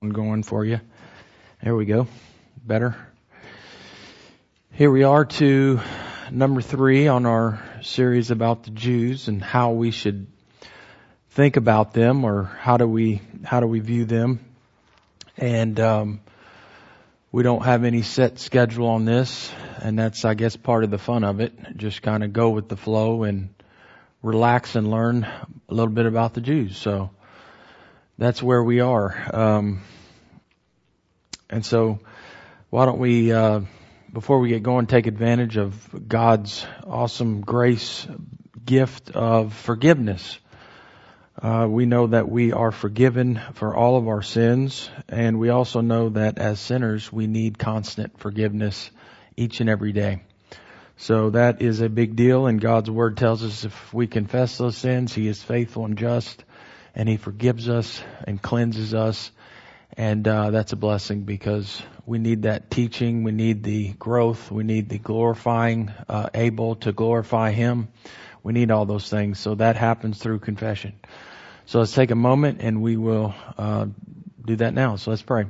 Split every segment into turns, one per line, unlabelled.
going for you. There we go. Better. Here we are to number 3 on our series about the Jews and how we should think about them, or how do we view them. And we don't have any set schedule on this, and that's, I guess, part of the fun of it. Just kind of go with the flow and relax and learn a little bit about the Jews. So that's where we are. And so why don't we, before we get going, take advantage of God's awesome grace gift of forgiveness. We know that we are forgiven for all of our sins, and we also know that as sinners we need constant forgiveness each and every day. So that is a big deal, and God's Word tells us if we confess those sins, He is faithful and just, and He forgives us and cleanses us. And that's a blessing, because we need that teaching, we need the growth, we need the glorifying, able to glorify Him. We need all those things. So that happens through confession. So let's take a moment and we will do that now. So let's pray.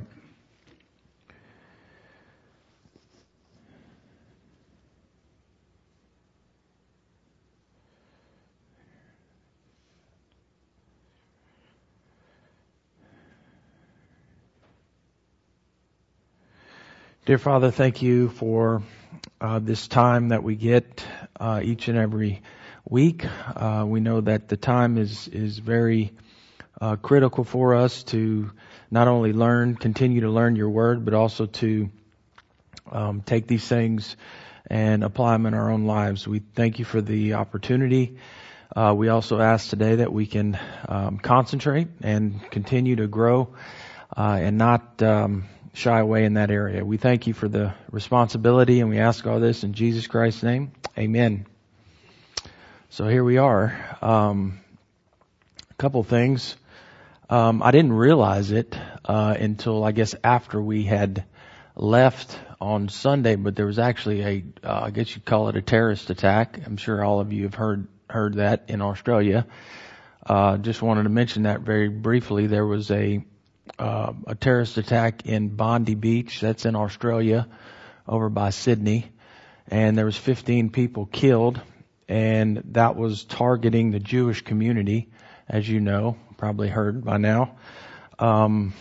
Dear Father, thank you for this time that we get each and every week. We know that the time is very critical for us to not only continue to learn your word, but also to take these things and apply them in our own lives. We thank you for the opportunity. We also ask today that we can concentrate and continue to grow and not shy away in that area. We thank you for the responsibility, and we ask all this in Jesus Christ's name. Amen. So here we are. A couple things. I didn't realize it until, I guess, after we had left on Sunday, but there was actually I guess you'd call it a terrorist attack. I'm sure all of you have heard that in Australia. Just wanted to mention that very briefly. There was a terrorist attack in Bondi Beach, that's in Australia, over by Sydney, and there was 15 people killed, and that was targeting the Jewish community, as you know, probably heard by now. And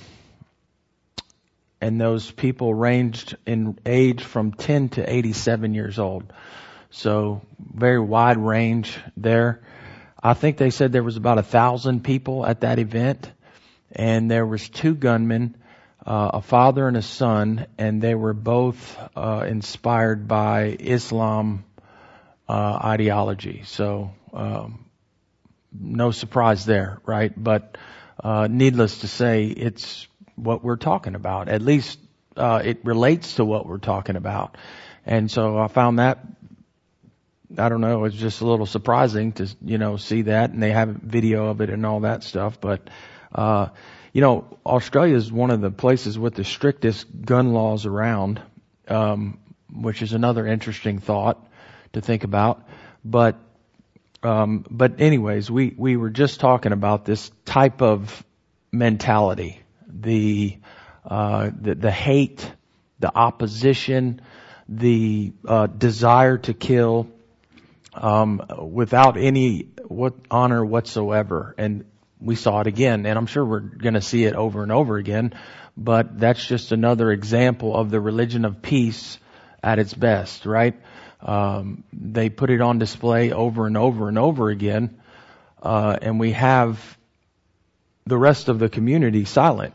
those people ranged in age from 10 to 87 years old. So very wide range there. I think they said there was about 1,000 people at that event. And there was 2 gunmen, a father and a son, and they were both inspired by Islam ideology. So no surprise there, right? But needless to say, it's what we're talking about. At least it relates to what we're talking about. And so I found that, I don't know, it's just a little surprising to, see that, and they have video of it and all that stuff. But Australia is one of the places with the strictest gun laws around, which is another interesting thought to think about. But anyways, we were just talking about this type of mentality, the hate, the opposition, the desire to kill, without any honor whatsoever. And we saw it again, and I'm sure we're going to see it over and over again, but that's just another example of the religion of peace at its best, right? They put it on display over and over and over again, and we have the rest of the community silent.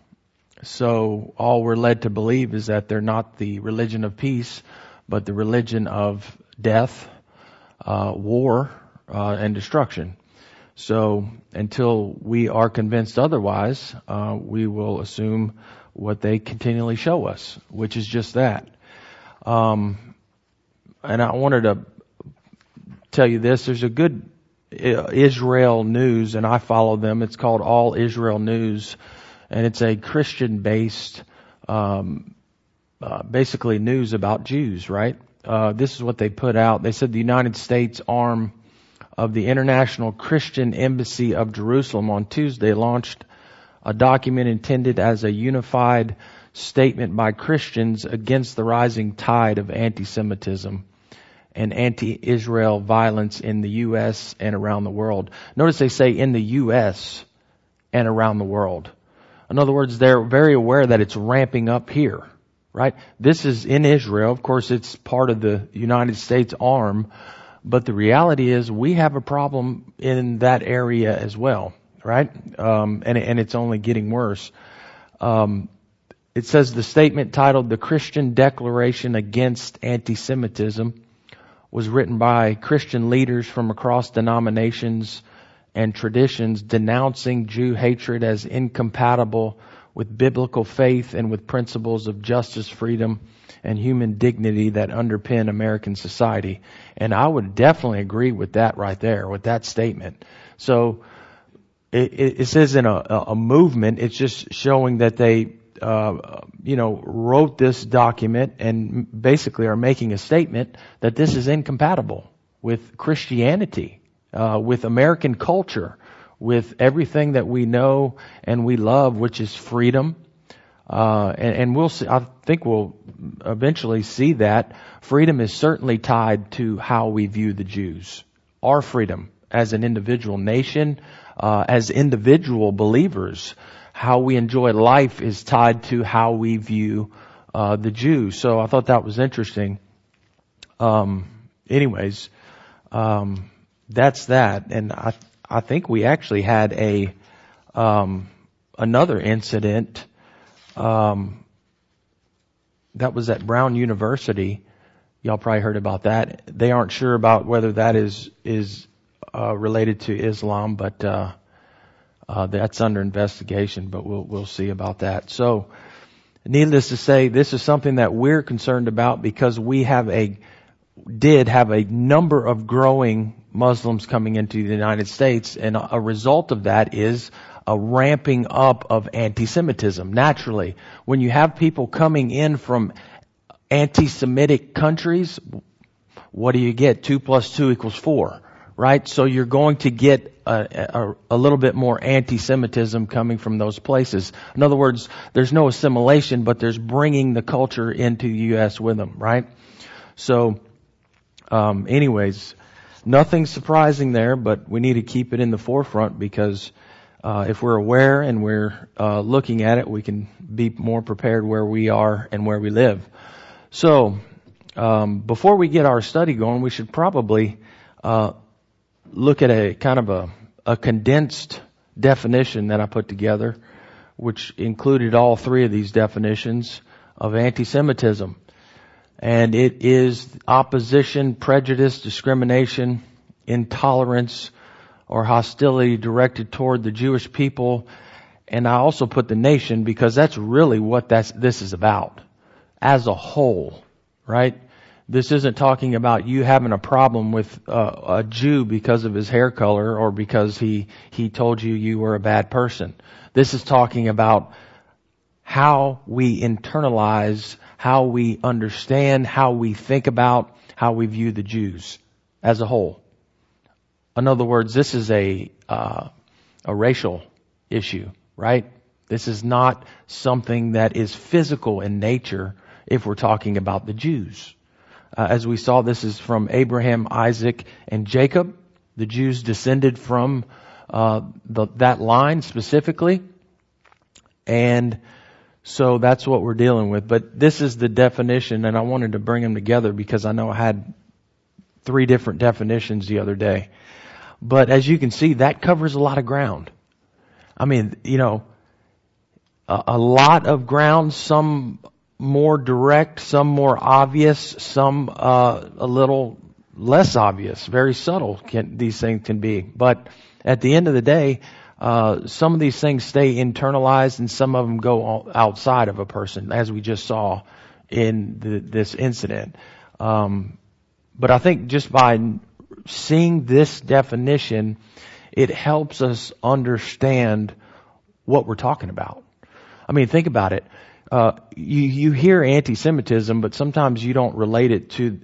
So all we're led to believe is that they're not the religion of peace, but the religion of death, war, and destruction. So until we are convinced otherwise, we will assume what they continually show us, which is just that. And I wanted to tell you this. There's a good Israel News, and I follow them. It's called All Israel News, and it's a Christian-based, basically news about Jews, right? This is what they put out. They said the United States arm of the International Christian Embassy of Jerusalem on Tuesday launched a document intended as a unified statement by Christians against the rising tide of anti-Semitism and anti-Israel violence in the U.S. and around the world. Notice they say in the U.S. and around the world. In other words, they're very aware that it's ramping up here, right? This is in Israel. Of course, it's part of the United States arm, but the reality is we have a problem in that area as well, right? And it's only getting worse. It says the statement titled "The Christian Declaration Against Anti-Semitism" was written by Christian leaders from across denominations and traditions denouncing Jew hatred as incompatible with biblical faith and with principles of justice, freedom, and human dignity that underpin American society. And I would definitely agree with that right there, with that statement. So it says in a movement, it's just showing that they wrote this document and basically are making a statement that this is incompatible with Christianity, with American culture, with everything that we know and we love, which is freedom. And we'll see, I think we'll eventually see that freedom is certainly tied to how we view the Jews. Our freedom as an individual nation, as individual believers, how we enjoy life is tied to how we view the Jews. So I thought that was interesting. Anyways, that's that. And I think we actually had another incident that was at Brown University. Y'all probably heard about that. They aren't sure about whether that is related to Islam, but that's under investigation, but we'll see about that. So, needless to say, this is something that we're concerned about because we did have a number of growing Muslims coming into the United States, and a result of that is a ramping up of anti-Semitism. Naturally, when you have people coming in from anti-Semitic countries, what do you get? 2 + 2 = 4. Right? So you're going to get a little bit more anti-Semitism coming from those places. In other words, there's no assimilation, but there's bringing the culture into the U.S. with them, right? So, anyways, nothing surprising there, but we need to keep it in the forefront because if we're aware and we're looking at it, we can be more prepared where we are and where we live. So, before we get our study going, we should probably look at a kind of a condensed definition that I put together, which included all three of these definitions of anti-Semitism. And it is opposition, prejudice, discrimination, intolerance, or hostility directed toward the Jewish people. And I also put the nation because that's really what this is about as a whole, right? This isn't talking about you having a problem with a Jew because of his hair color or because he told you were a bad person. This is talking about how we internalize, how we understand, how we think about, how we view the Jews as a whole. In other words, this is a racial issue, right? This is not something that is physical in nature if we're talking about the Jews. As we saw, this is from Abraham, Isaac, and Jacob. The Jews descended from that line specifically. And so that's what we're dealing with. But this is the definition, and I wanted to bring them together because I know I had 3 different definitions the other day. But as you can see, that covers a lot of ground. I mean, a lot of ground, some more direct, some more obvious, some a little less obvious, very subtle these things can be. But at the end of the day, some of these things stay internalized and some of them go outside of a person, as we just saw in this incident. But I think just by seeing this definition, it helps us understand what we're talking about. I mean, think about it. You hear anti-Semitism, but sometimes you don't relate it to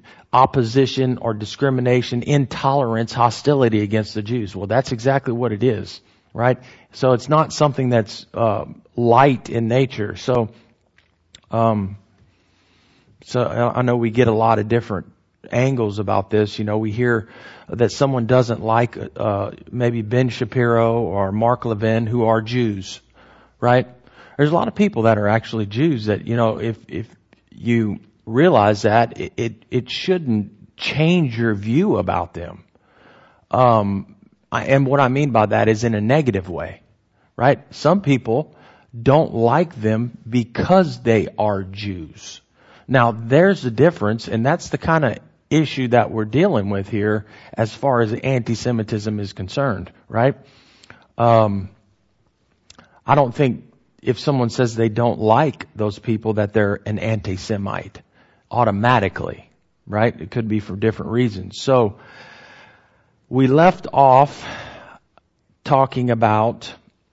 opposition or discrimination, intolerance, hostility against the Jews. Well, that's exactly what it is. right? So it's not something that's light in nature. So I know we get a lot of different angles about this. You know, we hear that someone doesn't like maybe Ben Shapiro or Mark Levin, who are Jews, right? There's a lot of people that are actually Jews that, you know, if you realize that, it shouldn't change your view about them. And what I mean by that is in a negative way, right? Some people don't like them because they are Jews. Now, there's a difference, and that's the kind of issue that we're dealing with here as far as anti-Semitism is concerned, right? I don't think if someone says they don't like those people that they're an anti-Semite automatically, right? It could be for different reasons. So we left off talking about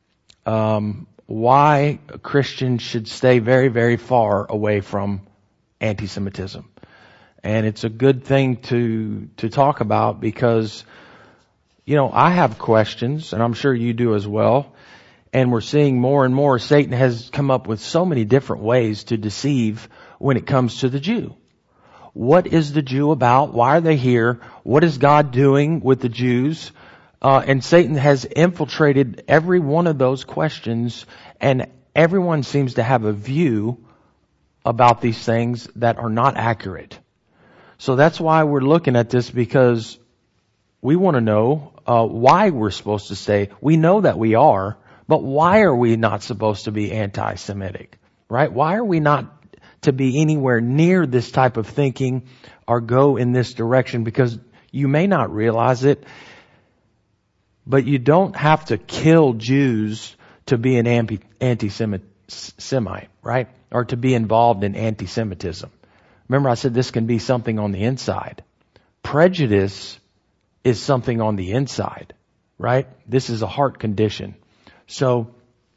why Christians should stay very, very far away from anti-Semitism. And it's a good thing to talk about because, you know, I have questions, and I'm sure you do as well. And we're seeing more and more Satan has come up with so many different ways to deceive when it comes to the Jew. What is the Jew about? Why are they here? What is God doing with the Jews? And Satan has infiltrated every one of those questions, and everyone seems to have a view about these things that are not accurate. So that's why we're looking at this, because we want to know why we're supposed to stay. We know that we are, but why are we not supposed to be anti-Semitic, right? Why are we not to be anywhere near this type of thinking or go in this direction? Because you may not realize it, but you don't have to kill Jews to be an anti-Semite, right? Or to be involved in anti-Semitism. Remember I said this can be something on the inside. Prejudice is something on the inside, right? This is a heart condition. So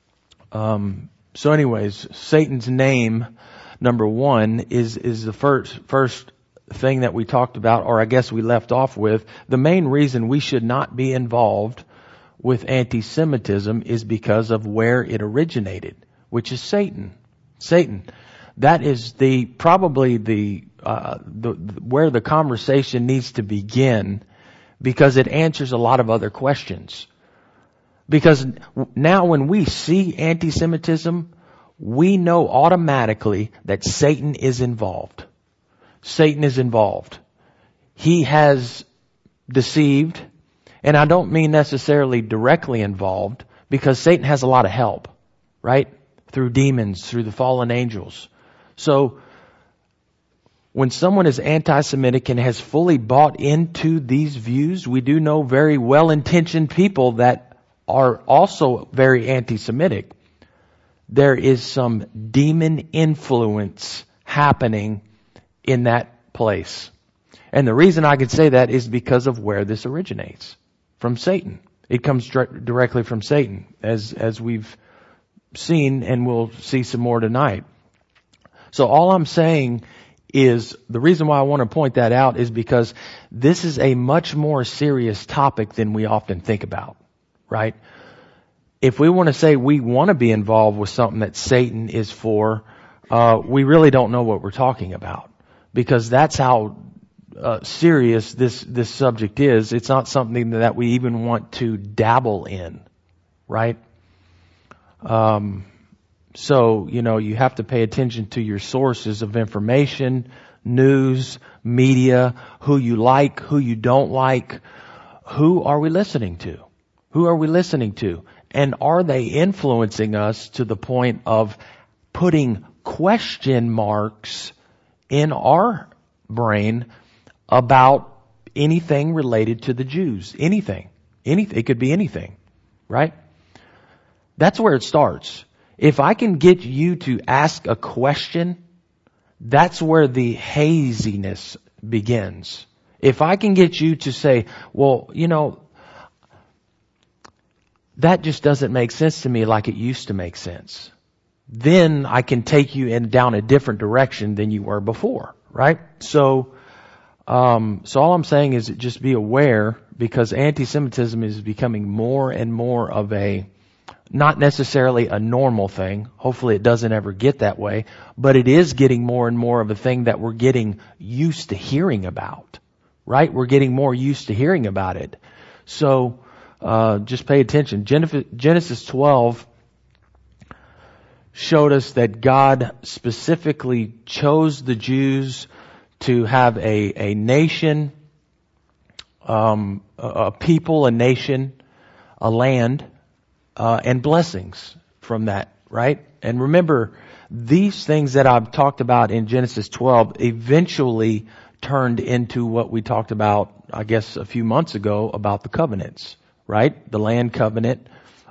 anyways, Satan's name, number one, is the first thing that we talked about, or I guess we left off with. The main reason we should not be involved with anti-Semitism is because of where it originated, which is Satan. Satan. That is probably where the conversation needs to begin, because it answers a lot of other questions. Because now when we see anti-Semitism, we know automatically that Satan is involved. Satan is involved. He has deceived, and I don't mean necessarily directly involved, because Satan has a lot of help, right? Through demons, through the fallen angels. So when someone is anti-Semitic and has fully bought into these views, we do know very well-intentioned people that are also very anti-Semitic. There is some demon influence happening in that place. And the reason I could say that is because of where this originates. From Satan. It comes directly from Satan, as we've seen, and we'll see some more tonight. So all I'm saying is, the reason why I want to point that out is because this is a much more serious topic than we often think about, right? If we want to say we want to be involved with something that Satan is for, we really don't know what we're talking about, because that's how serious this subject is. It's not something that we even want to dabble in, right? So, you know, you have to pay attention to your sources of information, news, media, who you like, who you don't like. Who are we listening to? Who are we listening to? And are they influencing us to the point of putting question marks in our brain about anything related to the Jews? Anything. It could be anything, right? That's where it starts. If I can get you to ask a question, that's where the haziness begins. If I can get you to say, well, you know, that just doesn't make sense to me like it used to make sense, then I can take you down a different direction than you were before, right? So all I'm saying is just be aware, because anti-Semitism is becoming more and more of not necessarily a normal thing. Hopefully it doesn't ever get that way, but it is getting more and more of a thing that we're getting used to hearing about, right? We're getting more used to hearing about it. So, just pay attention. Genesis 12 showed us that God specifically chose the Jews to have a nation, a people, a nation, a land, and blessings from that, right? And remember, these things that I've talked about in Genesis 12 eventually turned into what we talked about, I guess, a few months ago about the covenants, right? The land covenant,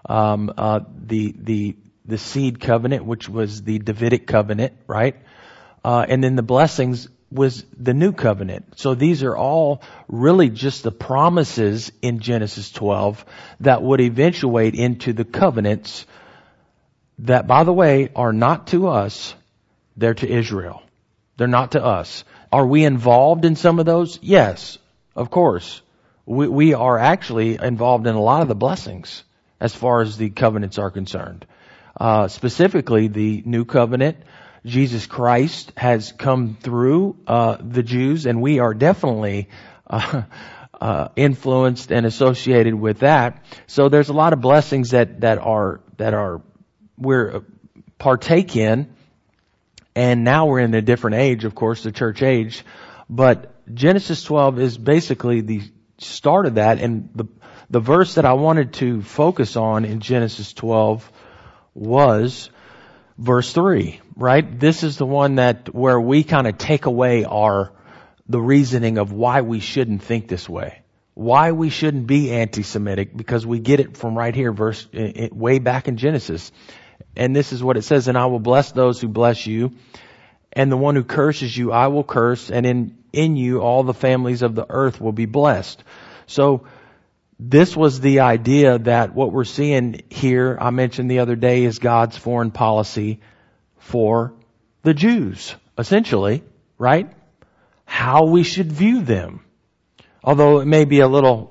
the seed covenant, which was the Davidic covenant, right? And then the blessings was the new covenant. So these are all really just the promises in Genesis 12 that would eventuate into the covenants that, by the way, are not to us, they're to Israel. They're not to us. Are we involved in some of those? Yes, of course. We are actually involved in a lot of the blessings as far as the covenants are concerned. Specifically, the new covenant, Jesus Christ has come through the Jews, and we are definitely influenced and associated with that. So there's a lot of blessings that we're partake in, and now we're in a different age, of course, the church age. But Genesis 12 is basically the start of that, and the verse that I wanted to focus on in Genesis 12 was verse 3, right? This is the one where we kind of take away the reasoning of why we shouldn't think this way, why we shouldn't be anti-Semitic, because we get it from right here, way back in Genesis. And this is what it says: "And I will bless those who bless you, and the one who curses you I will curse, and in you all the families of the earth will be blessed." So this was the idea that what we're seeing here, I mentioned the other day, is God's foreign policy for the Jews, essentially, right? How we should view them. Although it may be a little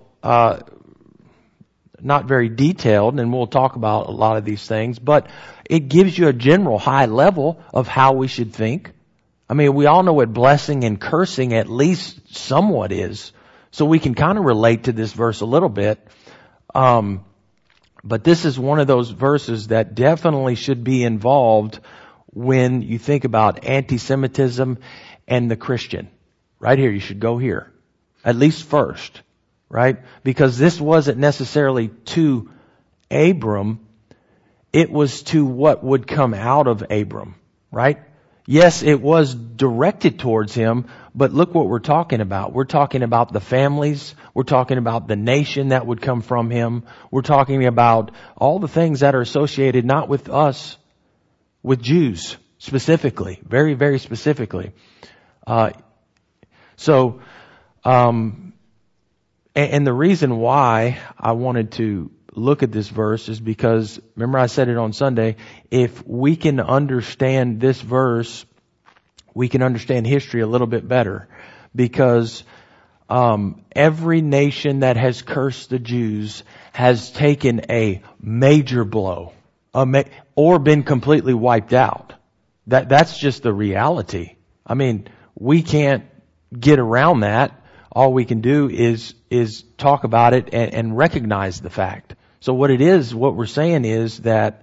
not very detailed, and we'll talk about a lot of these things, but it gives you a general high level of how we should think. I mean, we all know what blessing and cursing at least somewhat is, so we can kind of relate to this verse a little bit. But this is one of those verses that definitely should be involved when you think about anti-Semitism and the Christian. Right here, you should go here, at least first, right? Because this wasn't necessarily to Abram, it was to what would come out of Abram, right? Yes, it was directed towards him, but look what we're talking about. We're talking about the families. We're talking about the nation that would come from him. We're talking about all the things that are associated not with us, with Jews specifically, very, very specifically. And the reason why I wanted to look at this verse is because, remember I said it on Sunday, if we can understand this verse, we can understand history a little bit better. Because every nation that has cursed the Jews has taken a major blow, or been completely wiped out. That's just the reality. I mean, we can't get around that. All we can do is talk about it and recognize the fact. So what we're saying is that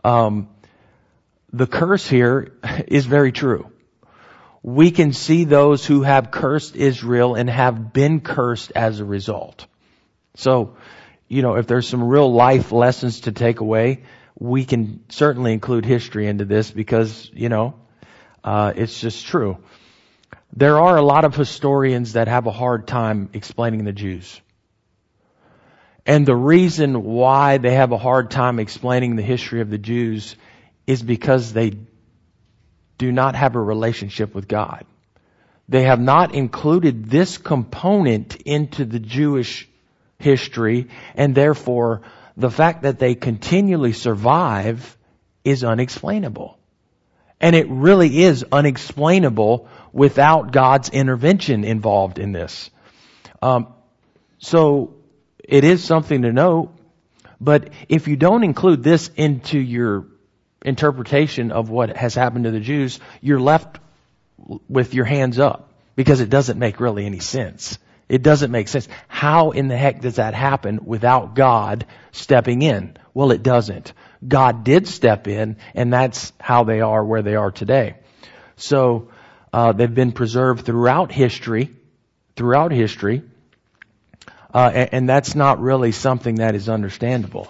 the curse here is very true. We can see those who have cursed Israel and have been cursed as a result. So, if there's some real life lessons to take away, we can certainly include history into this because, it's just true. There are a lot of historians that have a hard time explaining the Jews. And the reason why they have a hard time explaining the history of the Jews is because they do not have a relationship with God. They have not included this component into the Jewish history, and therefore the fact that they continually survive is unexplainable. And it really is unexplainable without God's intervention involved in this. So it is something to note. But if you don't include this into your interpretation of what has happened to the Jews, you're left with your hands up, because it doesn't make really any sense. It doesn't make sense. How in the heck does that happen without God stepping in? Well, it doesn't. God did step in, and that's how they are where they are today. So they've been preserved throughout history, and that's not really something that is understandable.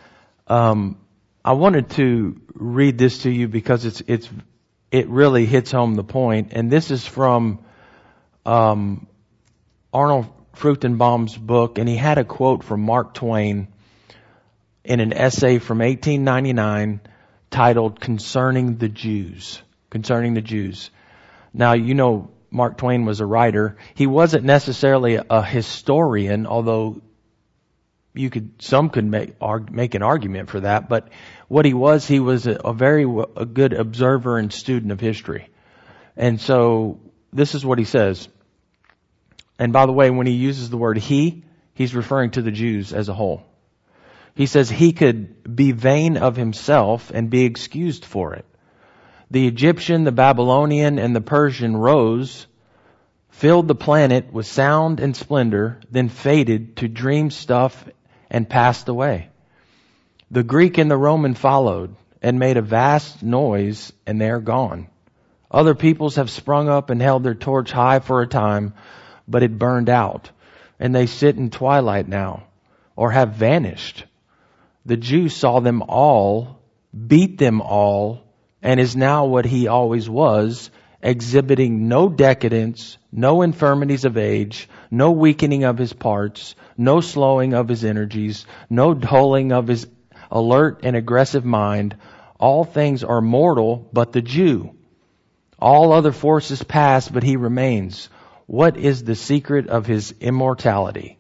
I wanted to read this to you because it really hits home the point. And this is from Arnold Fruchtenbaum's book, and he had a quote from Mark Twain in an essay from 1899 titled Concerning the Jews. Concerning the Jews. Now, you know, Mark Twain was a writer. He wasn't necessarily a historian, although some could make an argument for that. But what he was a very good observer and student of history. And so this is what he says. And by the way, when he uses the word he's referring to the Jews as a whole. He says he could be vain of himself and be excused for it. The Egyptian, the Babylonian, and the Persian rose, filled the planet with sound and splendor, then faded to dream stuff and passed away. The Greek and the Roman followed and made a vast noise, and they are gone. Other peoples have sprung up and held their torch high for a time, but it burned out, and they sit in twilight now, or have vanished. The Jew saw them all, beat them all, and is now what he always was, exhibiting no decadence, no infirmities of age, no weakening of his parts, no slowing of his energies, no dulling of his alert and aggressive mind. All things are mortal but the Jew. All other forces pass, but he remains. What is the secret of his immortality?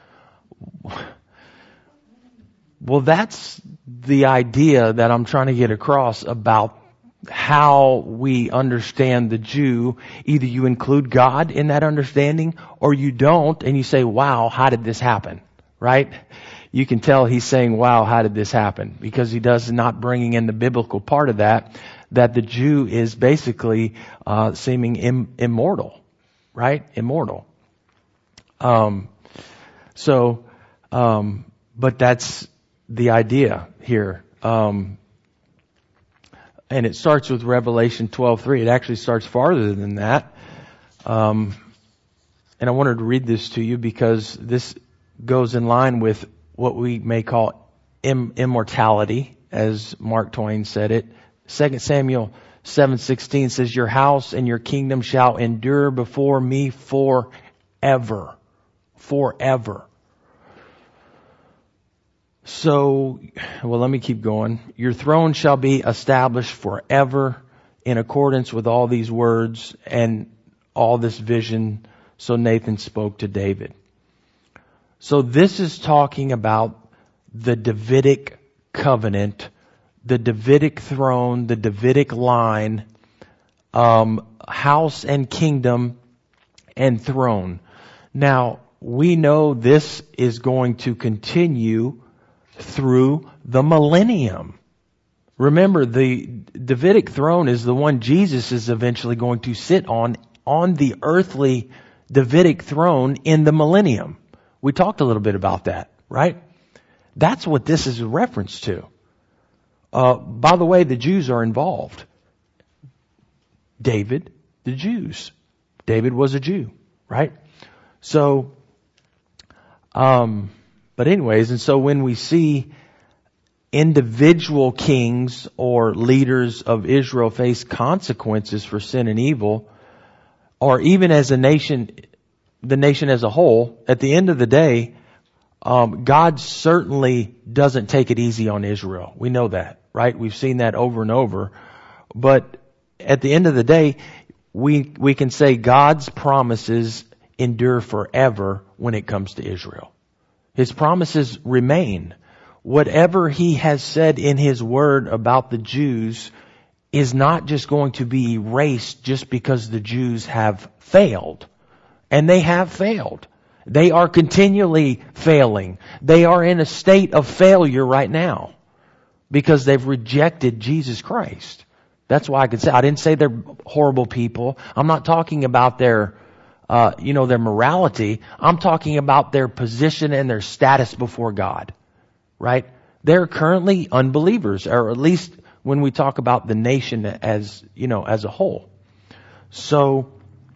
Well, that's the idea that I'm trying to get across about how we understand the Jew. Either you include God in that understanding or you don't, and you say, wow, how did this happen? Right? You can tell he's saying, wow, how did this happen? Because he does not bringing in the biblical part of that the Jew is basically seeming immortal. Right? Immortal. But that's the idea here. And it starts with Revelation 12:3. It actually starts farther than that. And I wanted to read this to you because this goes in line with what we may call immortality, as Mark Twain said it. 2 Samuel 7:16 says, your house and your kingdom shall endure before me forever. Forever. So, well, let me keep going. Your throne shall be established forever in accordance with all these words and all this vision. So Nathan spoke to David. So this is talking about the Davidic covenant, the Davidic throne, the Davidic line, house and kingdom and throne. Now, we know this is going to continue through the millennium. Remember, the Davidic throne is the one Jesus is eventually going to sit on the earthly Davidic throne in the millennium. We talked a little bit about that, right? That's what this is a reference to. By the way, the Jews are involved. David, the Jews. David was a Jew, right? So, but anyways, and so when we see individual kings or leaders of Israel face consequences for sin and evil, or even as a nation, the nation as a whole, at the end of the day, God certainly doesn't take it easy on Israel. We know that, right? We've seen that over and over. But at the end of the day, we can say God's promises endure forever when it comes to Israel. His promises remain. Whatever he has said in his word about the Jews is not just going to be erased just because the Jews have failed. And they have failed. They are continually failing. They are in a state of failure right now because they've rejected Jesus Christ. That's why I didn't say they're horrible people. I'm not talking about their morality. I'm talking about their position and their status before God, right? They're currently unbelievers, or at least when we talk about the nation as a whole. So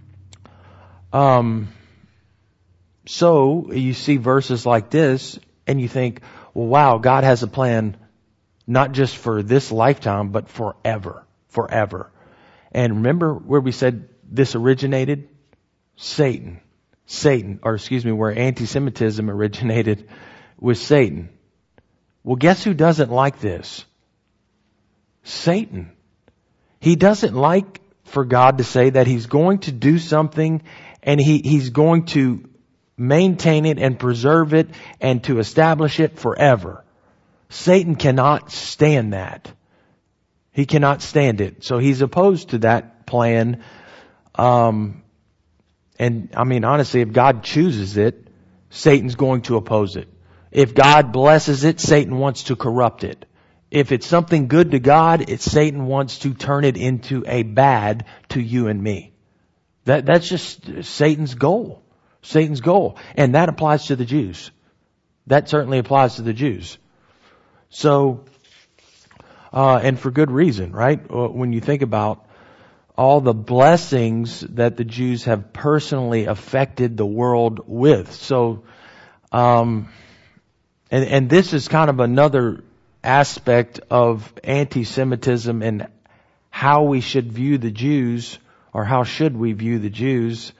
you see verses like this and you think, well, wow, God has a plan not just for this lifetime, but forever. And remember where we said this originated? Where anti-Semitism originated with Satan. Well, guess who doesn't like this? Satan. He doesn't like for God to say that He's going to do something and He's going to maintain it and preserve it and to establish it forever. Satan cannot stand that. He cannot stand it. So he's opposed to that plan. And I mean, honestly, if God chooses it, Satan's going to oppose it. If God blesses it, Satan wants to corrupt it. If it's something good to God, Satan wants to turn it into a bad to you and me. That's just Satan's goal. Satan's goal. And that applies to the Jews. That certainly applies to the Jews. So, and for good reason, right? When you think about all the blessings that the Jews have personally affected the world with. So, and this is kind of another aspect of anti-Semitism and how we should view the Jews, or how should we view the Jews.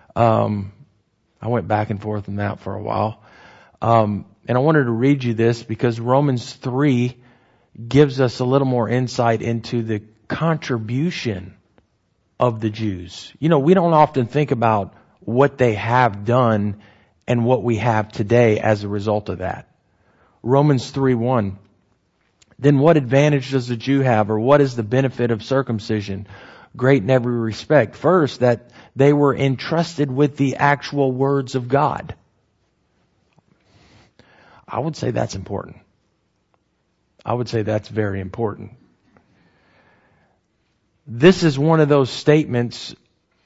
I went back and forth on that for a while. And I wanted to read you this because Romans 3 gives us a little more insight into the contribution of the Jews. We don't often think about what they have done and what we have today as a result of that. Romans 3:1. Then what advantage does the Jew have, or what is the benefit of circumcision? Great in every respect. First, that they were entrusted with the actual words of God. I would say that's important. I would say that's very important. This is one of those statements,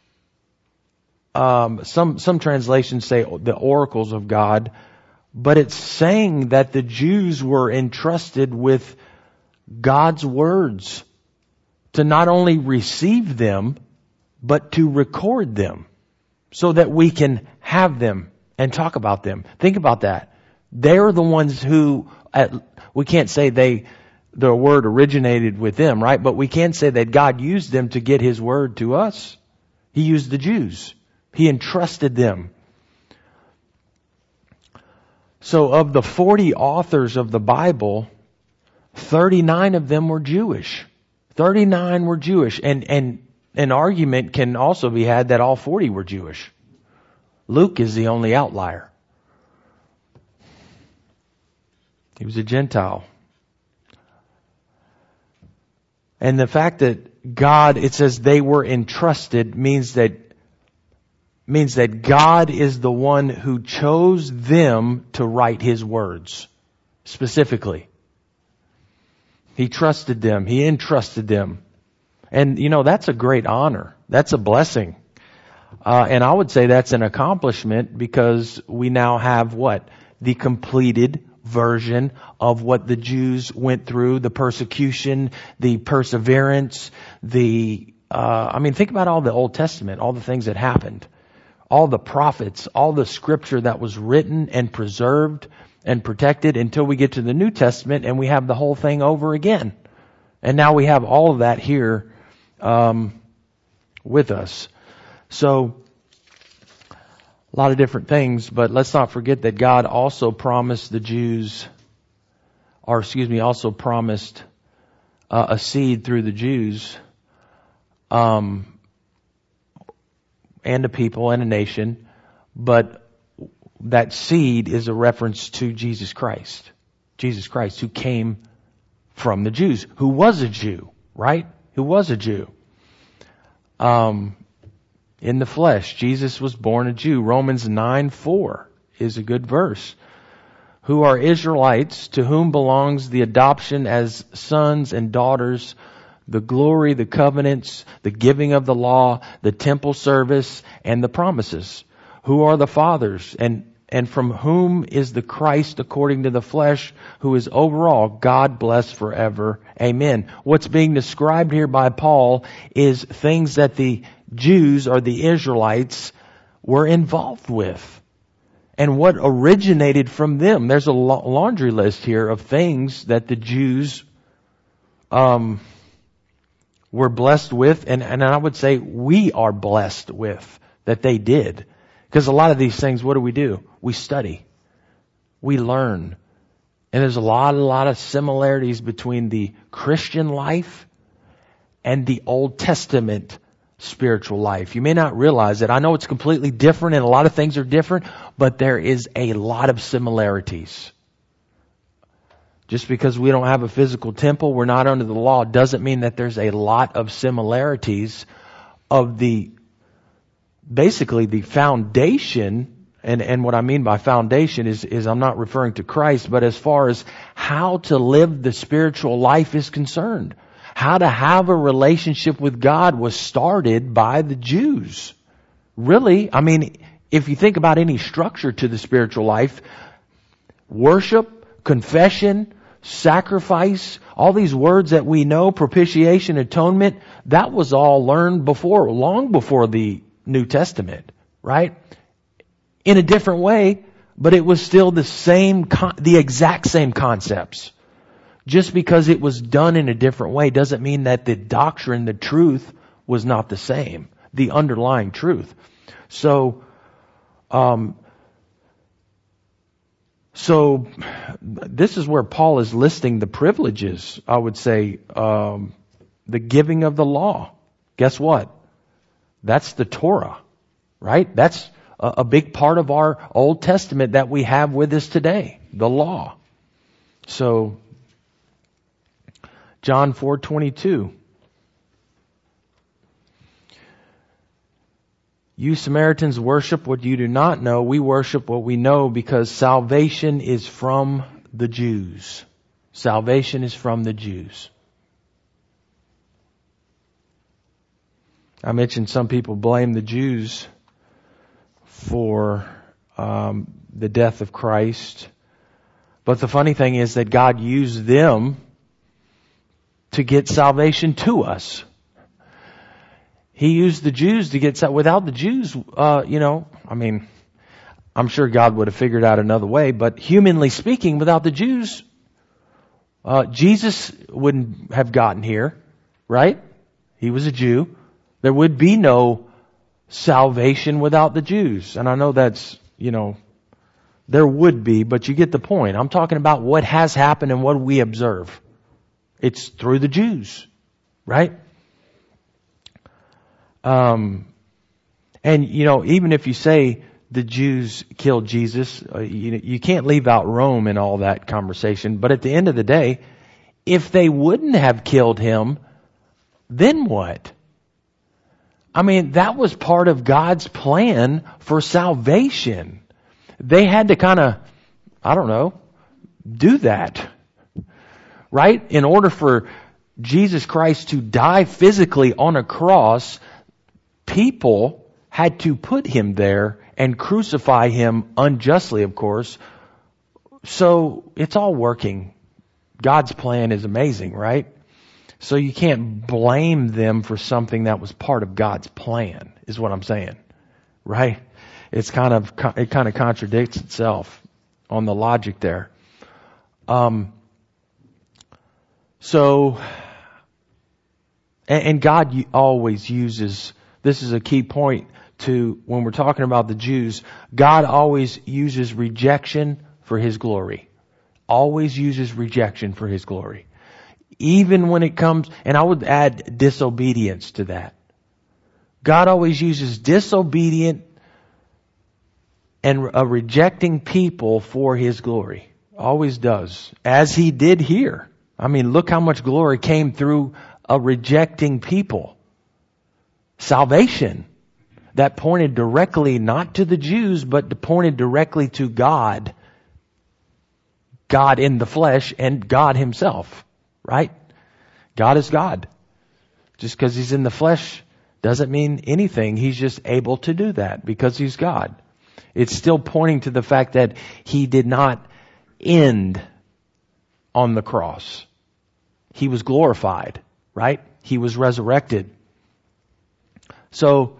some translations say the oracles of God, but it's saying that the Jews were entrusted with God's words to not only receive them, but to record them so that we can have them and talk about them. Think about that. They're the ones who, we can't say the word originated with them, right? But we can say that God used them to get His word to us. He used the Jews. He entrusted them. So of the 40 authors of the Bible, 39 of them were Jewish. 39 were Jewish. And an argument can also be had that all 40 were Jewish. Luke is the only outlier. He was a Gentile. And the fact that God, it says they were entrusted, means that God is the one who chose them to write His words. Specifically. He trusted them. He entrusted them. And that's a great honor. That's a blessing. And I would say that's an accomplishment because we now have what? The completed version of what the Jews went through, the persecution, the perseverance, think about all the Old Testament, all the things that happened, all the prophets, all the scripture that was written and preserved and protected until we get to the New Testament and we have the whole thing over again. And now we have all of that here with us. So, a lot of different things, but let's not forget that God also promised the Jews, also promised a seed through the Jews, and a people and a nation, but that seed is a reference to Jesus Christ. Jesus Christ, who came from the Jews, who was a Jew, right? Who was a Jew. in the flesh. Jesus was born a Jew. Romans 9:4 is a good verse. Who are Israelites, to whom belongs the adoption as sons and daughters, the glory, the covenants, the giving of the law, the temple service, and the promises. Who are the fathers, and from whom is the Christ according to the flesh, who is over all, God blessed forever. Amen. What's being described here by Paul is things that the Jews or the Israelites were involved with. And what originated from them. There's a laundry list here of things that the Jews were blessed with, and I would say we are blessed with that they did. Because a lot of these things, what do? We study. We learn. And there's a lot of similarities between the Christian life and the Old Testament spiritual life. You may not realize it. I know it's completely different and a lot of things are different, but there is a lot of similarities. Just because we don't have a physical temple, we're not under the law, doesn't mean that there's a lot of similarities of basically the foundation. And what I mean by foundation is I'm not referring to Christ, but as far as how to live the spiritual life is concerned. How to have a relationship with God was started by the Jews. Really, I mean, if you think about any structure to the spiritual life, worship, confession, sacrifice, all these words that we know, propitiation, atonement, that was all learned long before the New Testament, right? In a different way, but it was still the exact same concepts. Just because it was done in a different way doesn't mean that the doctrine, the truth, was not the same. The underlying truth. So this is where Paul is listing the privileges, I would say, the giving of the law. Guess what? That's the Torah, right? That's a big part of our Old Testament that we have with us today, the law. So, John 4:22. You Samaritans worship what you do not know. We worship what we know because salvation is from the Jews. Salvation is from the Jews. I mentioned some people blame the Jews for the death of Christ. But the funny thing is that God used them to get salvation to us. He used the Jews to get without the Jews, I'm sure God would have figured out another way, but humanly speaking, without the Jews, Jesus wouldn't have gotten here, right? He was a Jew. There would be no salvation without the Jews. And I know that's, there would be, but you get the point. I'm talking about what has happened and what we observe. It's through the Jews, right? And even if you say the Jews killed Jesus, you can't leave out Rome in all that conversation. But at the end of the day, if they wouldn't have killed him, then what? I mean, that was part of God's plan for salvation. They had to kind of, do that. Right? In order for Jesus Christ to die physically on a cross, people had to put him there and crucify him unjustly, of course. So it's all working. God's plan is amazing, right? So you can't blame them for something that was part of God's plan, is what I'm saying. Right? It kind of contradicts itself on the logic there. And God always uses, this is a key point to when we're talking about the Jews, God always uses rejection for His glory. Always uses rejection for His glory. Even when it comes, and I would add disobedience to that. God always uses disobedient and rejecting people for His glory. Always does. As He did here. I mean, look how much glory came through a rejecting people. Salvation. that pointed directly not to the Jews, but pointed directly to God. God in the flesh and God himself, right? God is God. Just because he's in the flesh doesn't mean anything. He's just able to do that because he's God. It's still pointing to the fact that he did not end on the cross. He was glorified, right? He was resurrected. So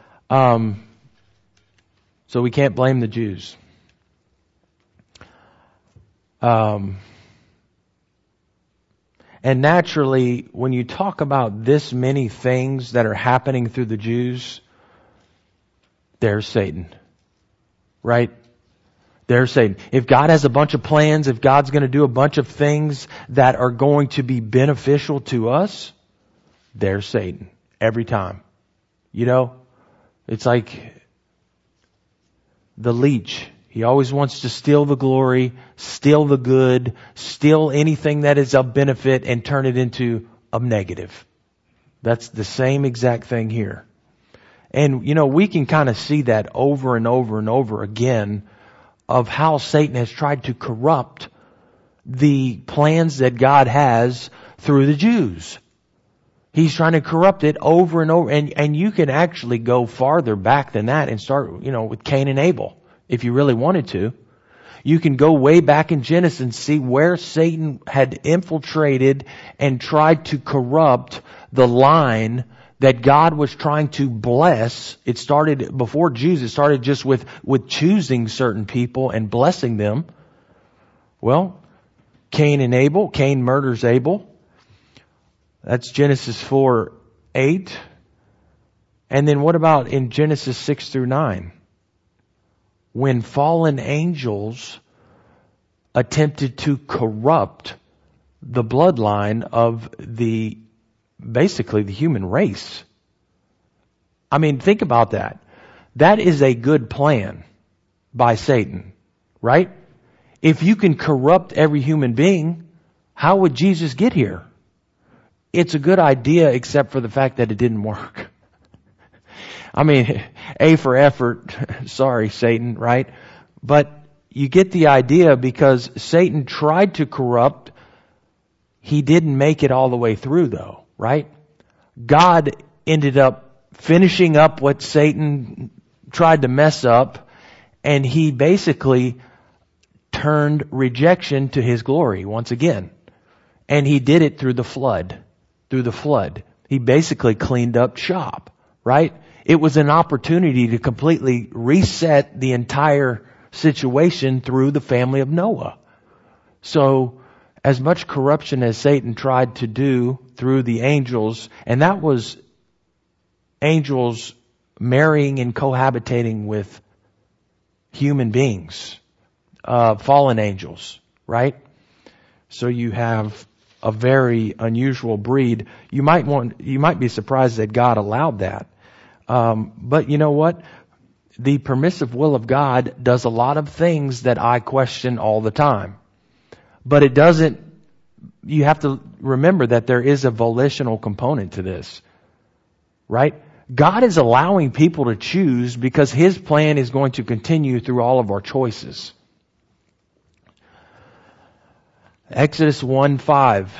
we can't blame the Jews. And naturally, when you talk about this many things that are happening through the Jews, there's Satan. Right? There's Satan. If God has a bunch of plans, if God's going to do a bunch of things that are going to be beneficial to us, there's Satan. Every time. You know? It's like the leech. He always wants to steal the glory, steal the good, steal anything that is of benefit and turn it into a negative. That's the same exact thing here. And, you know, we can kind of see that over and over and over again of how Satan has tried to corrupt the plans that God has through the Jews. He's trying to corrupt it over and over. And you can actually go farther back than that and start, you know, with Cain and Abel. If you really wanted to, you can go way back in Genesis and see where Satan had infiltrated and tried to corrupt the line that God was trying to bless. It started before Jews. It started just with choosing certain people and blessing them. Well, Cain and Abel. Cain murders Abel. That's Genesis 4:8. And then what about in Genesis 6 through 9? When fallen angels attempted to corrupt the bloodline of basically the human race. I mean, think about that. That is a good plan by Satan, right? If you can corrupt every human being, how would Jesus get here? It's a good idea except for the fact that it didn't work. I mean, A for effort. Sorry, Satan, right? But you get the idea because Satan tried to corrupt. He didn't make it all the way through though, right? God ended up finishing up what Satan tried to mess up, and he basically turned rejection to his glory once again. And he did it through the flood. Through the flood. He basically cleaned up shop, right? It was an opportunity to completely reset the entire situation through the family of Noah. So, as much corruption as Satan tried to do through the angels, and that was angels marrying and cohabitating with human beings, fallen angels, right? So you have a very unusual breed. You might be surprised that God allowed that. But you know what? The permissive will of God does a lot of things that I question all the time. But it doesn't, you have to remember that there is a volitional component to this. Right? God is allowing people to choose because His plan is going to continue through all of our choices. Exodus 1:5.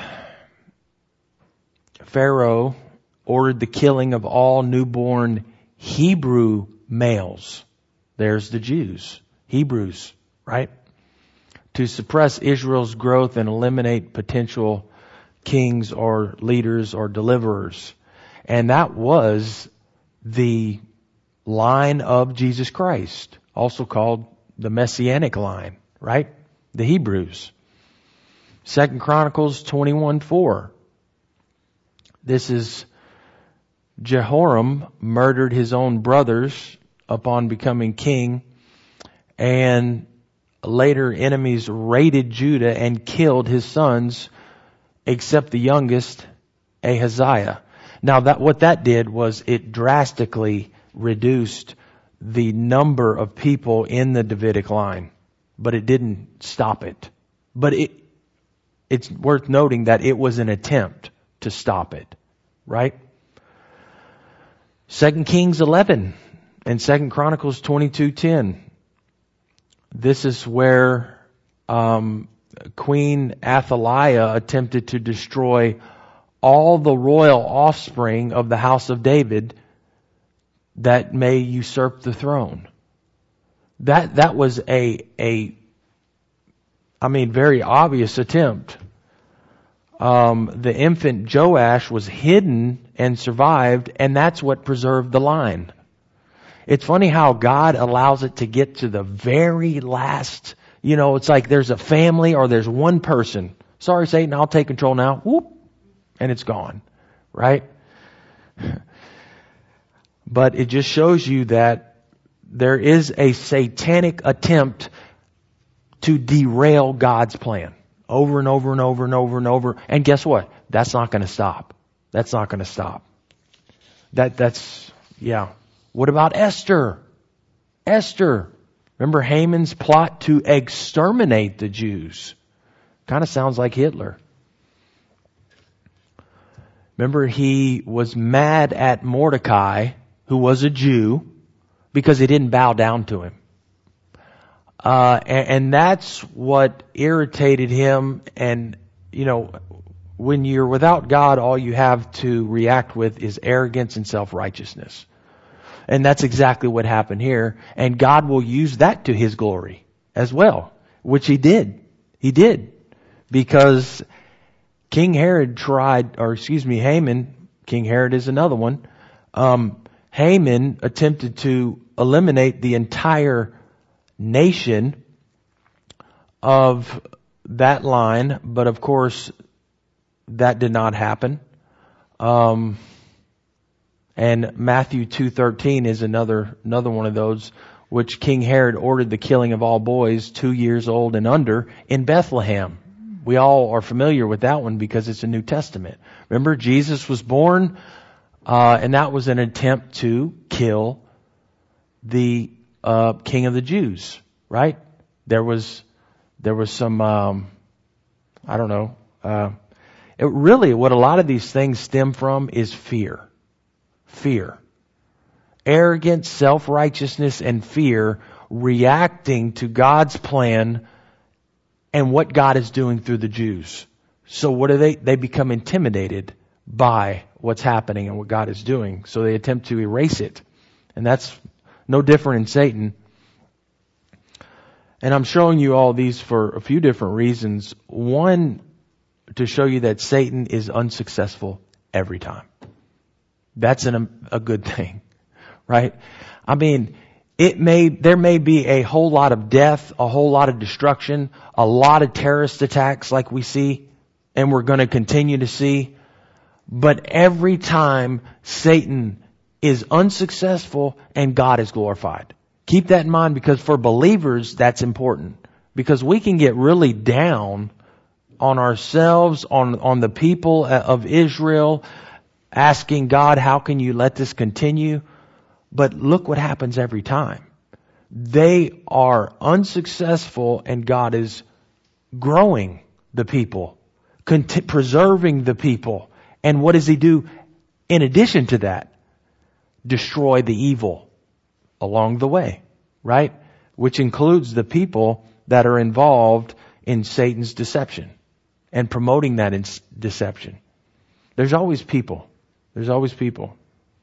Pharaoh ordered the killing of all newborn Hebrew males. There's the Jews. Hebrews, right? To suppress Israel's growth and eliminate potential kings or leaders or deliverers. And that was the line of Jesus Christ, also called the Messianic line, right? The Hebrews. 2 Chronicles 21:4. This is Jehoram murdered his own brothers upon becoming king, and later enemies raided Judah and killed his sons, except the youngest, Ahaziah. Now what that did was it drastically reduced the number of people in the Davidic line, but it didn't stop it. But it's worth noting that it was an attempt to stop it, right? 2 Kings 11. In 2 Chronicles 22:10, this is where Queen Athaliah attempted to destroy all the royal offspring of the house of David that may usurp the throne. That was a very obvious attempt. The infant Joash was hidden and survived, and that's what preserved the line. It's funny how God allows it to get to the very last. It's like there's a family or there's one person. Sorry, Satan, I'll take control now. Whoop, and it's gone, right? But it just shows you that there is a satanic attempt to derail God's plan over and over and over and over and over. And guess what? That's not going to stop. That's not going to stop. Yeah. What about Esther? Esther. Remember Haman's plot to exterminate the Jews? Kind of sounds like Hitler. Remember he was mad at Mordecai, who was a Jew, because he didn't bow down to him. And that's what irritated him. And, when you're without God, all you have to react with is arrogance and self-righteousness. And that's exactly what happened here. And God will use that to His glory as well, which He did. He did. Because Haman, King Herod is another one. Haman attempted to eliminate the entire nation of that line, but of course that did not happen. And Matthew 2:13 is another one of those, which King Herod ordered the killing of all boys 2 years old and under in Bethlehem. We all are familiar with that one because it's a New Testament. Remember, Jesus was born, and that was an attempt to kill the King of the Jews, right? There was some, really what a lot of these things stem from is fear. Fear. Arrogance, self-righteousness, and fear reacting to God's plan and what God is doing through the Jews. So what do they? They become intimidated by what's happening and what God is doing. So they attempt to erase it. And that's no different in Satan. And I'm showing you all these for a few different reasons. One, to show you that Satan is unsuccessful every time. That's a good thing, right? I mean, there may be a whole lot of death, a whole lot of destruction, a lot of terrorist attacks like we see, and we're going to continue to see. But every time Satan is unsuccessful and God is glorified. Keep that in mind, because for believers, that's important. Because we can get really down on ourselves, on the people of Israel, asking God, how can you let this continue? But look what happens every time. They are unsuccessful and God is growing the people, preserving the people. And what does He do in addition to that? Destroy the evil along the way, right? Which includes the people that are involved in Satan's deception and promoting that deception. There's always people. There's always people.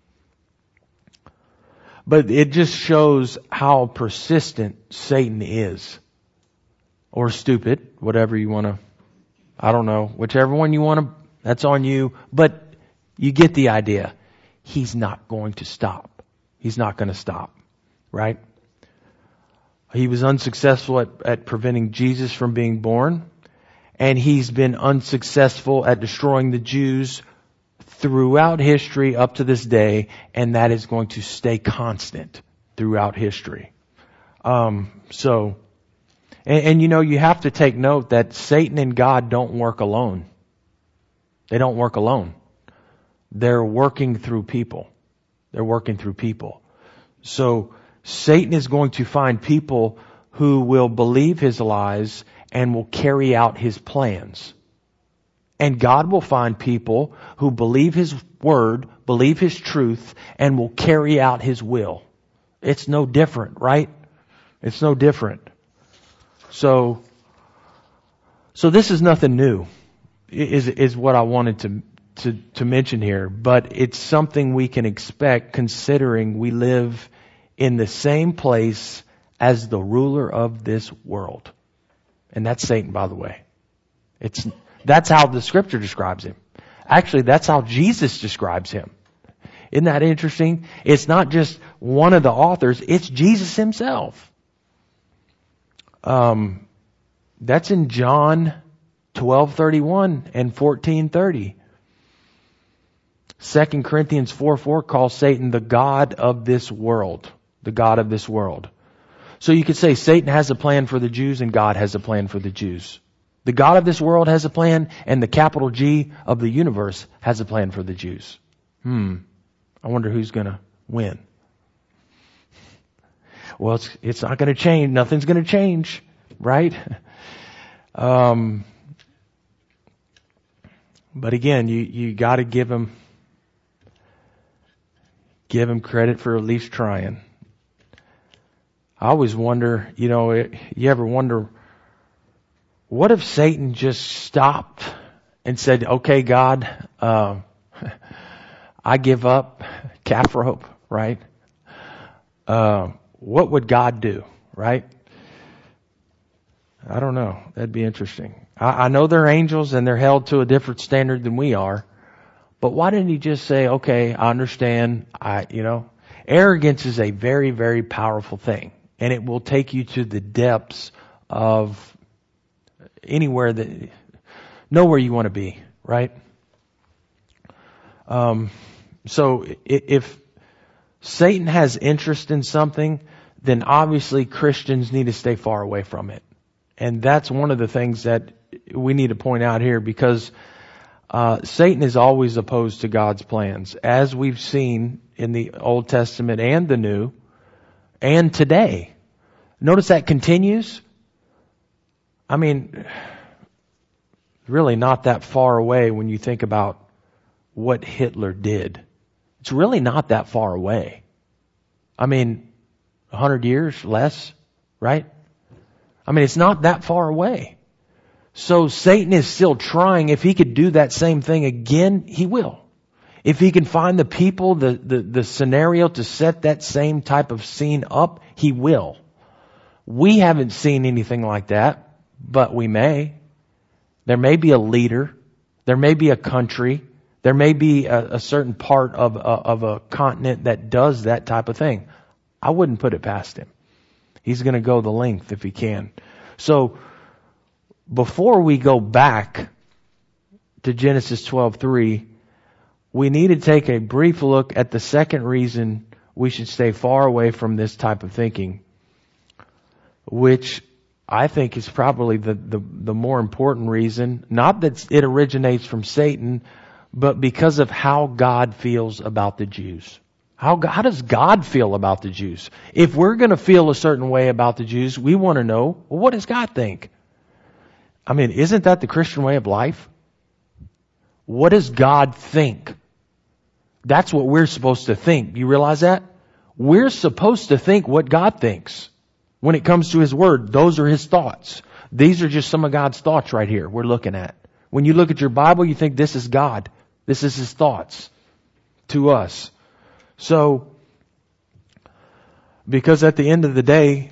But it just shows how persistent Satan is. Or stupid, whatever you want to, I don't know, whichever one you want to, that's on you. But you get the idea. He's not going to stop. He's not going to stop. Right? He was unsuccessful at preventing Jesus from being born. And he's been unsuccessful at destroying the Jews throughout history up to this day, and that is going to stay constant throughout history. You have to take note that Satan and God don't work alone. They don't work alone. They're working through people. They're working through people. So Satan is going to find people who will believe his lies and will carry out his plans. And God will find people who believe His word, believe His truth, and will carry out His will. It's no different, right? It's no different. So this is nothing new, is what I wanted to mention here. But it's something we can expect considering we live in the same place as the ruler of this world. And that's Satan, by the way. That's how the scripture describes him. Actually, that's how Jesus describes him. Isn't that interesting? It's not just one of the authors, it's Jesus himself. That's in John 12:31 and 14:30. 2 Corinthians 4:4 calls Satan the god of this world. The god of this world. So you could say Satan has a plan for the Jews and God has a plan for the Jews. The God of this world has a plan, and the capital G of the universe has a plan for the Jews. I wonder who's going to win. Well, it's not going to change. Nothing's going to change, right? But again, you got to give him credit for at least trying. I always wonder, you ever wonder, what if Satan just stopped and said, okay, God, I give up, calf rope, right? What would God do, right? I don't know. That'd be interesting. I know they're angels and they're held to a different standard than we are, but why didn't he just say, okay, I understand, arrogance is a very, very powerful thing, and it will take you to the depths of nowhere you want to be, right? So if Satan has interest in something, then obviously Christians need to stay far away from it. And that's one of the things that we need to point out here, because Satan is always opposed to God's plans, as we've seen in the Old Testament and the New, and today. Notice that continues. I mean, really not that far away when you think about what Hitler did. It's really not that far away. I mean, 100 years less, right? I mean, it's not that far away. So Satan is still trying. If he could do that same thing again, he will. If he can find the people, the scenario to set that same type of scene up, he will. We haven't seen anything like that, but we may. There may be a leader. There may be a country. There may be a certain part of a continent that does that type of thing. I wouldn't put it past him. He's going to go the length if he can. So before we go back to Genesis 12:3, we need to take a brief look at the second reason we should stay far away from this type of thinking, which I think is probably the more important reason. Not that it originates from Satan, but because of how God feels about the Jews. How does God feel about the Jews? If we're going to feel a certain way about the Jews, we want to know, well, what does God think? I mean, isn't that the Christian way of life? What does God think? That's what we're supposed to think. You realize that? We're supposed to think what God thinks. When it comes to His Word, those are His thoughts. These are just some of God's thoughts right here we're looking at. When you look at your Bible, you think this is God. This is His thoughts to us. So, because at the end of the day,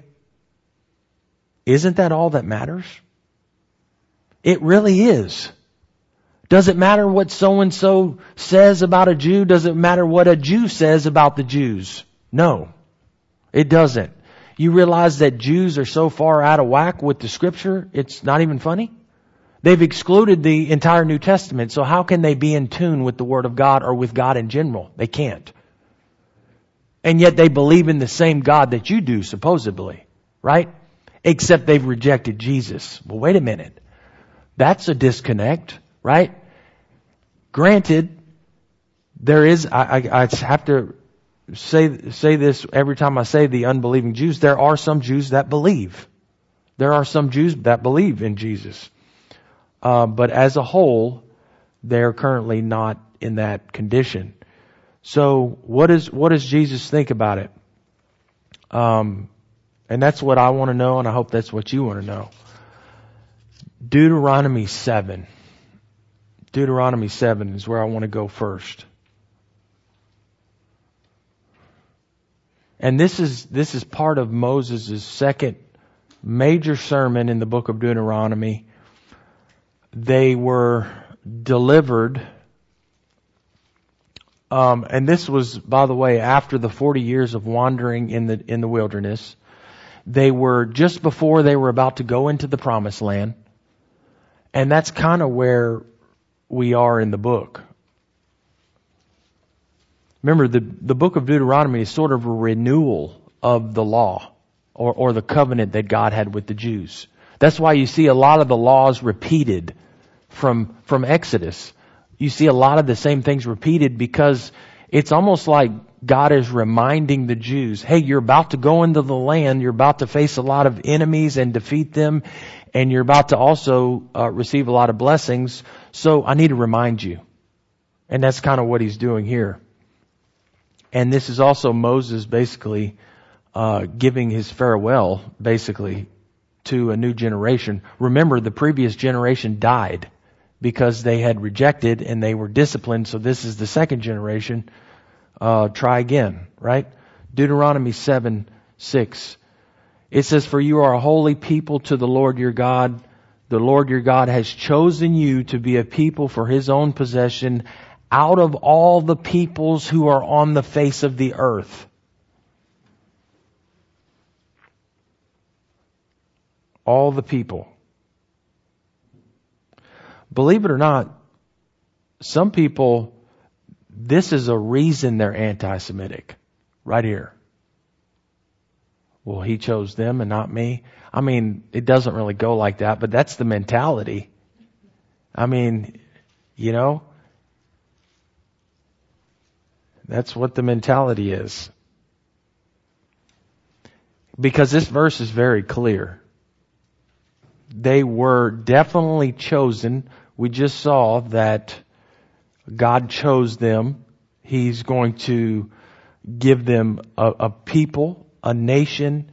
isn't that all that matters? It really is. Does it matter what so-and-so says about a Jew? Does it matter what a Jew says about the Jews? No, it doesn't. You realize that Jews are so far out of whack with the Scripture, it's not even funny? They've excluded the entire New Testament, so how can they be in tune with the Word of God or with God in general? They can't. And yet they believe in the same God that you do, supposedly, right? Except they've rejected Jesus. Well, wait a minute. That's a disconnect, right? Granted, there is, I have to say this every time I say the unbelieving Jews. There are some Jews that believe. There are some Jews that believe in Jesus. But as a whole, they're currently not in that condition. So what does Jesus think about it? And that's what I want to know, and I hope that's what you want to know. Deuteronomy 7. Deuteronomy 7 is where I want to go first. And this is part of Moses' second major sermon in the book of Deuteronomy. They were delivered, and this was, by the way, after the 40 years of wandering in the wilderness. They were just before they were about to go into the promised land. And that's kind of where we are in the book. Remember, the book of Deuteronomy is sort of a renewal of the law or the covenant that God had with the Jews. That's why you see a lot of the laws repeated from Exodus. You see a lot of the same things repeated because it's almost like God is reminding the Jews, hey, you're about to go into the land, you're about to face a lot of enemies and defeat them, and you're about to also receive a lot of blessings, so I need to remind you. And that's kind of what he's doing here. And this is also Moses basically giving his farewell, basically, to a new generation. Remember, the previous generation died because they had rejected and they were disciplined, so this is the second generation. Try again, right? Deuteronomy 7:6. It says, for you are a holy people to the Lord your God. The Lord your God has chosen you to be a people for his own possession out of all the peoples who are on the face of the earth. All the people. Believe it or not, some people, this is a reason they're anti-Semitic. Right here. Well, he chose them and not me. I mean, it doesn't really go like that, but that's the mentality. I mean, you know, that's what the mentality is. Because this verse is very clear. They were definitely chosen. We just saw that God chose them. He's going to give them a people, a nation,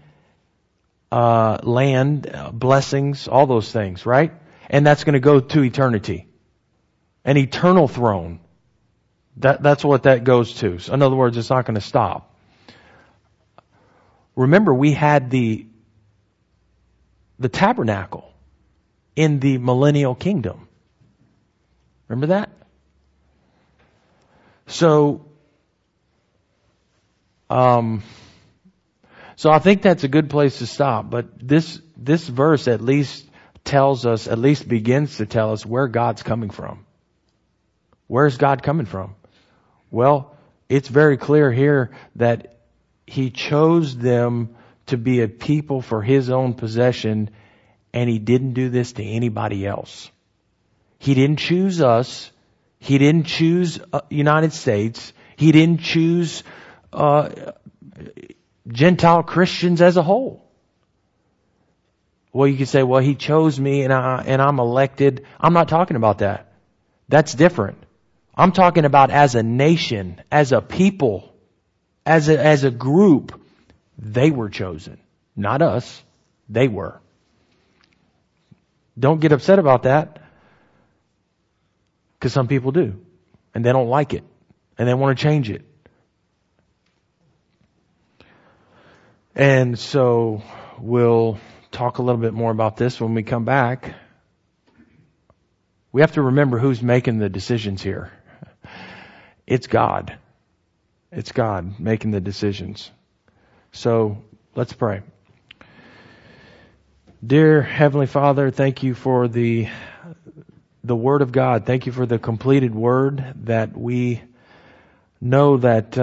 land, blessings, all those things, right? And that's going to go to eternity. An eternal throne. That's what that goes to. So in other words, it's not going to stop. Remember, we had the tabernacle in the millennial kingdom. Remember that? So I think that's a good place to stop. But this verse at least begins to tell us where God's coming from. Where's God coming from? Well, it's very clear here that he chose them to be a people for his own possession, and he didn't do this to anybody else. He didn't choose us. He didn't choose United States. He didn't choose Gentile Christians as a whole. Well, you could say, well, he chose me and I'm elected. I'm not talking about that. That's different. I'm talking about as a nation, as a people, as a group, they were chosen. Not us. They were. Don't get upset about that. Because some people do. And they don't like it. And they want to change it. And so we'll talk a little bit more about this when we come back. We have to remember who's making the decisions here. It's God. It's God making the decisions. So let's pray. Dear Heavenly Father, thank you for the Word of God. Thank you for the completed Word that we know that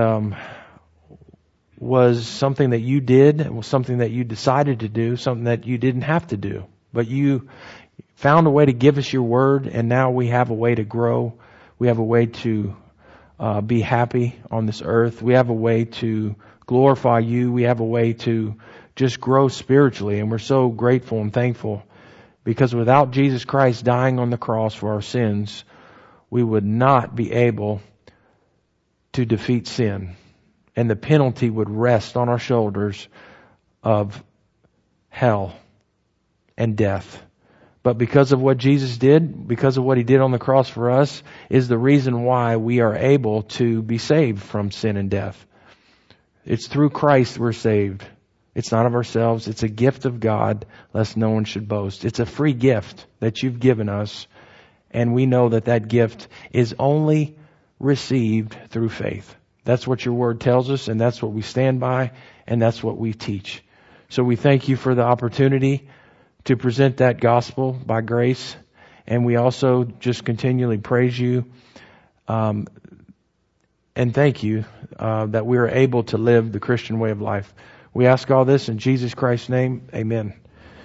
was something that you did. It was something that you decided to do, something that you didn't have to do. But you found a way to give us your Word, and now we have a way to grow. We have a way to be happy on this earth. We have a way to glorify you. We have a way to just grow spiritually, and we're so grateful and thankful. Because without Jesus Christ dying on the cross for our sins, we would not be able to defeat sin. and the penalty would rest on our shoulders of hell and death. But because of what Jesus did, because of what He did on the cross for us, is the reason why we are able to be saved from sin and death. It's through Christ we're saved. It's not of ourselves. It's a gift of God, lest no one should boast. It's a free gift that you've given us, and we know that that gift is only received through faith. That's what your word tells us, and that's what we stand by, and that's what we teach. So we thank you for the opportunity to present that gospel by grace, and we also just continually praise you and thank you that we are able to live the Christian way of life. We ask all this in Jesus Christ's name. Amen.